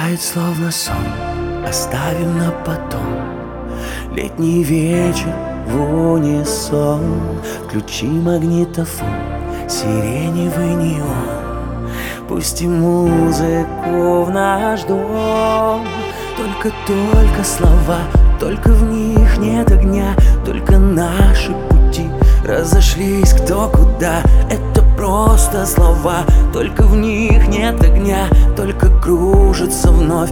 Стихает словно сон, оставим на потом. Летний вечер в унисон. Включи магнитофон, сиреневый неон. Пусти музыку в наш дом. Только слова, только в них нет огня. Только наши пути разошлись кто куда. Это просто слова, только в них нет огня. Только кружится вновь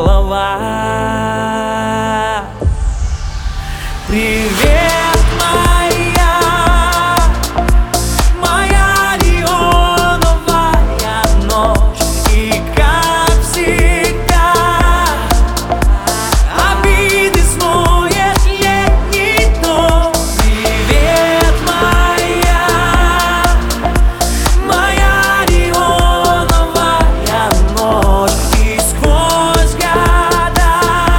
голова. Привет, моя неоновая ночь. И как всегда обиды смоет летний дом. Привет, моя неоновая ночь. И сквозь года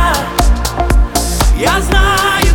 я знаю,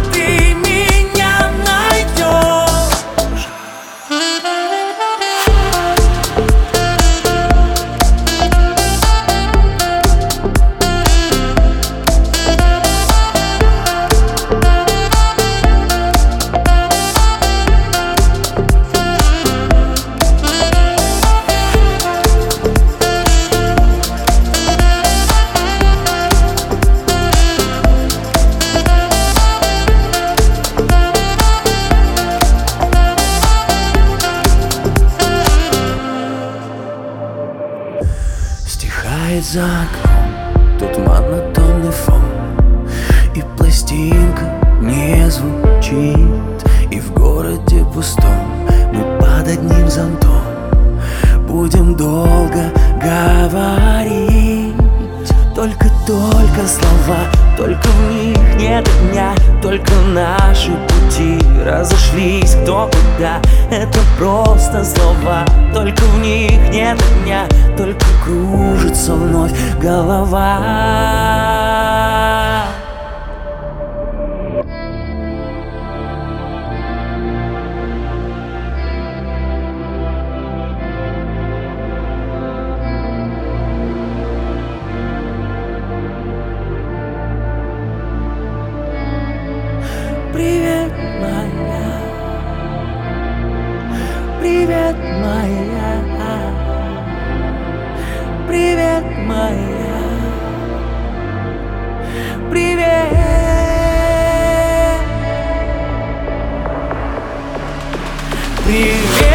стихает за окном, тут монотонный фон. И пластинка не звучит, и в городе пустом мы под одним зонтом будем долго говорить. Только слова, только в них нет огня. Только наши пути разошлись кто куда. Это просто слова, только в них нет огня. Только кружится вновь голова. Привет, моя, привет, моя, привет, моя, привет, привет.